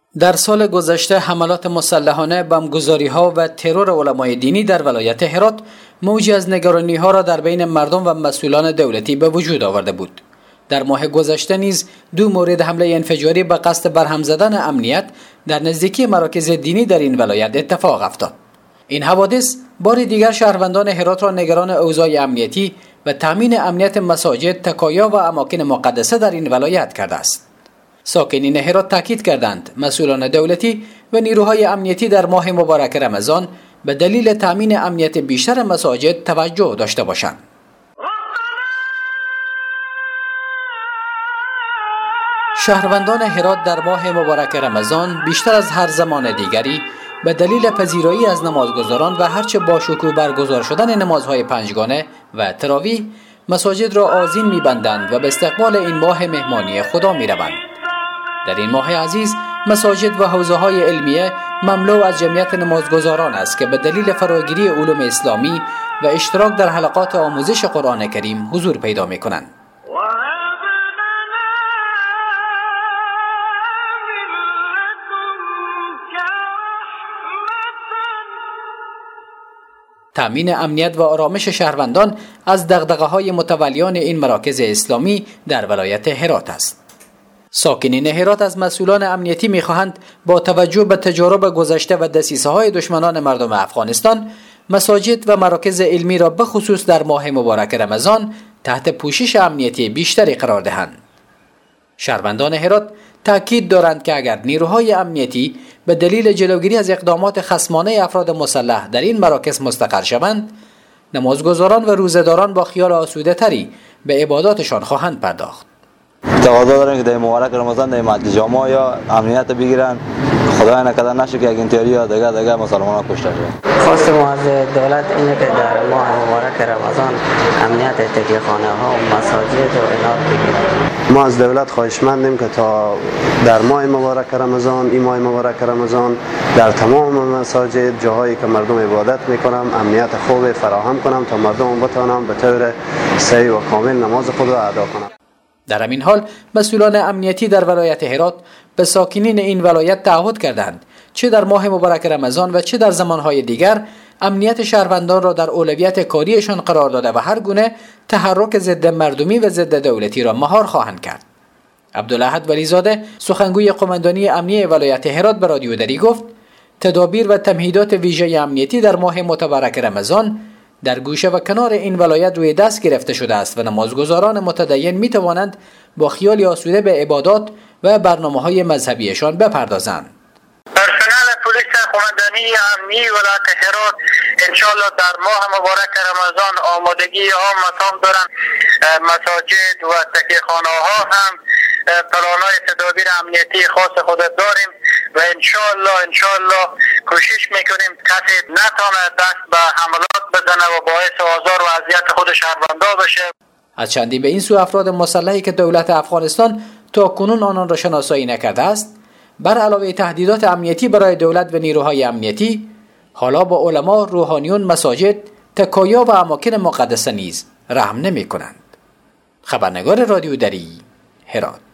در سال گذشته حملات مسلحانه، بمبگذاری‌ها و ترور علمای دینی در ولایت هرات موجی از نگرانی‌ها را در بین مردم و مسئولان دولتی به وجود آورده بود. در ماه گذشته نیز 2 مورد حمله انفجاری به قصد برهم زدن امنیت در نزدیکی مراکز دینی در این ولایت اتفاق افتاد. این حوادث بار دیگر شهروندان هرات را نگران اوضاع امنیتی و تامین امنیت مساجد، تکایا و اماکن مقدسه در این ولایت کرده است. ساکنین هرات تاکید کردند مسئولان دولتی و نیروهای امنیتی در ماه مبارک رمضان به دلیل تامین امنیت بیشتر مساجد توجه داشته باشند. شهروندان هرات در ماه مبارک رمضان بیشتر از هر زمان دیگری به دلیل پذیرایی از نمازگزاران و هرچه با شکوه برگزار شدن نمازهای پنجگانه و تراویح مساجد را آذین می‌بندند و به استقبال این ماه مهمانی خدا می‌روند. در این ماه عزیز مساجد و حوزه‌های علمیه مملو از جمعیت نمازگزاران است که به دلیل فراگیری علوم اسلامی و اشتراک در حلقات آموزش قرآن کریم حضور پیدا می‌کنند. تامین امنیت و آرامش شهروندان از دغدغه‌های متولیان این مراکز اسلامی در ولایت هرات است. ساکنین هرات از مسئولان امنیتی می‌خواهند با توجه به تجارب گذشته و دسیسه‌های دشمنان مردم افغانستان مساجد و مراکز علمی را به خصوص در ماه مبارک رمضان تحت پوشش امنیتی بیشتری قرار دهند. شهروندان هرات تاکید دارند که اگر نیروهای امنیتی به دلیل جلوگیری از اقدامات خصمانه افراد مسلح در این مراکز مستقر شوند، نمازگزاران و روزه‌داران با خیال آسوده‌تری به عباداتشان خواهند پرداخت. تقاضا دارن که در مبارک رمضان در مسجد جامع یا امنیت بگیرن، خدای نکرده نشه که اگه اینطوری یا دیگه مسلمان‌ها کشته شدن. خواست ما از دولت اینه که در ماه مبارک رمضان امنیت تکیه‌خانه‌ها و مساجد و اینا بگیرن. ما از دولت خواهشمندیم که تا در ماه مبارک رمضان، این ماه مبارک رمضان در تمام مساجد، جاهایی که مردم عبادت میکنن، امنیت خوب فراهم کنم تا مردم بتوانند به طور صحیح و کامل نماز خود را ادا کنند. در همین حال مسئولان امنیتی در ولایت هرات به ساکنین این ولایت تعهد کردند چه در ماه مبارک رمضان و چه در زمانهای دیگر امنیت شهروندان را در اولویت کاریشان قرار داده و هر گونه تحرک ضد مردمی و ضد دولتی را مهار خواهند کرد. عبدالاحد ولیزاده سخنگوی قماندانی امنیه ولایت هرات به رادیو دری گفت تدابیر و تمهیدات ویژه امنیتی در ماه مبارک رمضان در گوشه و کنار این ولایت روی دست گرفته شده است و نمازگزاران متدین می توانند با خیال آسوده به عبادات و برنامه‌های مذهبیشان بپردازند. پرسنل پلیس قماندانی امنی ولایت هرات انشالله در ماه مبارک رمضان آمادگی عام تام دارند. مساجد و تکیه‌خانه‌ها هم پلان‌های تدابیر امنیتی خاص خود داریم و انشالله کوشش میکنیم کسی نتونه دست به حملات بزنه و باعث آزار و اذیت خود شهروندان بشه. از چندی به این سو افراد مسلحی که دولت افغانستان تا کنون آنان را شناسایی نکرده است، بر علاوه تهدیدات امنیتی برای دولت و نیروهای امنیتی، حالا با علما، روحانیون، مساجد، تکایا و اماکن مقدسه نیز رحم نمی کنند. خبرنگار رادیو دری، هرات.